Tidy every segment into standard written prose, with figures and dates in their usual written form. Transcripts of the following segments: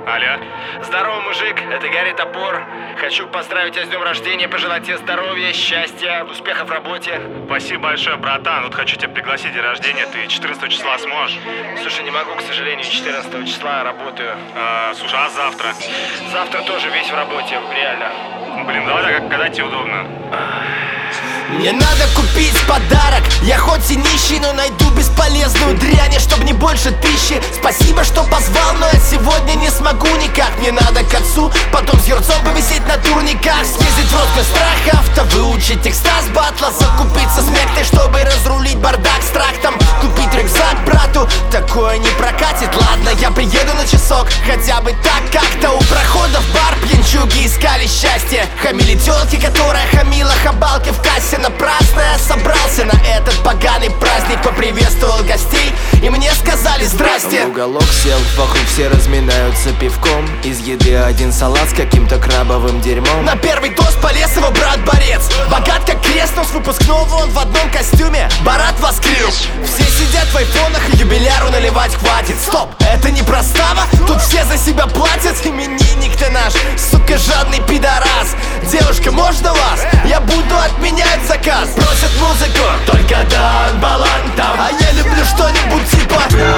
Алло. Здорово, мужик, это Гарри Топор. Хочу поздравить тебя с днем рождения, пожелать тебе здоровья, счастья, успехов в работе. Спасибо большое, братан. Вот хочу тебя пригласить в день рождения. Ты 14 числа сможешь? Слушай, не могу, к сожалению, 14 числа работаю. Слушай, а завтра? Завтра тоже весь в работе, реально. Блин, давай так, когда тебе удобно. Мне надо купить подарок. Я хоть и нищий, но найду бесполезную дрянь, чтобы не больше 1000. Спасибо, что позвал, но я сегодня не смогу никак. Мне надо к отцу, потом с юрцом повисеть на турниках, съездить в Ротко страх авто, выучить текста с батла, закупиться с мектой, чтобы разрулить бардак с трактом, купить рюкзак брату. Такое не прокатит, ладно, я приеду на часок, хотя бы так как-то. У прохода в бар пьянчуги искали счастье, хамили тёлки, которая хамила хабалки в кассе. Напрасно я собрался на этот поганый праздник, поприветствовал гостей, и мне сказали здрасте. В уголок сел, вокруг все разминаются пивком. Из еды один салат с каким-то крабовым дерьмом. На первый тост полез его брат-борец, богат как крест, но с выпускного он в одном костюме. Барат воскрыл. Все сидят в айфонах и юбиляру наливать хватит. Стоп, это не простава, тут все за себя платят. Именинник ты наш, сука, жадный пидорас. Девушка, можно вас? Я буду отменять заказ. Просят музыку, только Дан Балан там. А я люблю что-нибудь типа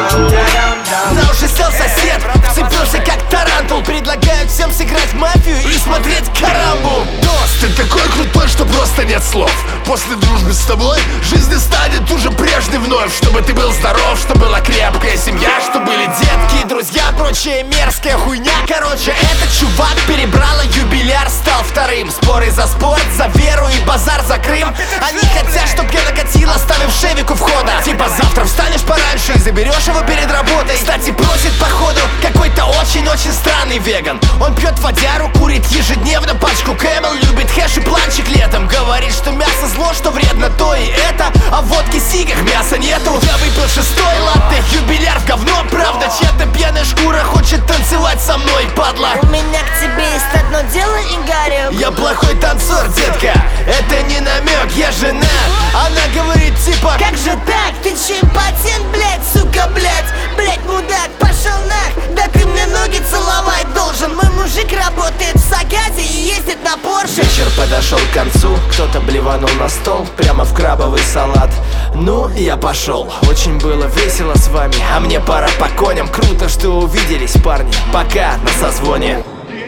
на уши сел сосед, вцепился как тарантул. Предлагают всем сыграть в мафию и смотреть Карамбу. Тост, ты такой крутой, что просто нет слов. После дружбы с тобой жизнь станет уже прежней вновь. Чтобы ты был здоров, чтобы была крепкая семья, чтобы были детки, друзья, прочая мерзкая хуйня. Короче, этот чувак перебрал, а юбиляр стал вторым. Споры за спорт, за веру и базар за Крым. Они хотят, чтоб я накатил, оставив Шевик у входа. Типа завтра встанешь пораньше и заберешь его перед работой. Кстати, просит походу какой-то очень-очень странный веган. Он пьет водяру, курит ежедневно пачку Camel, любит хэш и планчик летом. Говорит, что мясо зло, что вредно то и это, а в водке сигах мяса нету. Я выпил 6-й латте, юбиляр в говно. Правда, чья-то пьяная шкура хочет танцевать со мной, падла. У меня к тебе есть одно дело, Игорь. Я плохой танцор, детка, это не намек, я женат. Она говорит типа: как же так, ты че импотент, блять, сука, блять, мудак, пошел нах. Да ты мне ноги целовать должен. Мой мужик работает в Сагаде и ездит на Порше. Вечер подошел к концу, кто-то блеванул на стол прямо в крабовый салат. Ну, я пошел, очень было весело с вами, а мне пора по коням. Круто, что увиделись, парни, пока, на созвоне.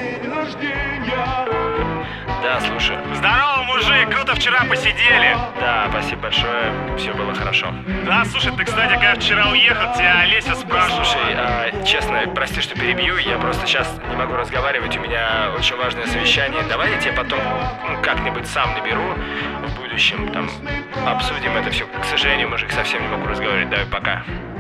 Да, слушай. Здорово, мужик, круто вчера посидели. Да, спасибо большое, все было хорошо. Да, слушай, ты, кстати, когда вчера уехал, тебя Олеся спрашивала. Слушай, честно, прости, что перебью, я просто сейчас не могу разговаривать, у меня очень важное совещание. Давай я тебе потом как-нибудь сам наберу в будущем, там, обсудим это все. К сожалению, мужик, совсем не могу разговаривать, давай, пока.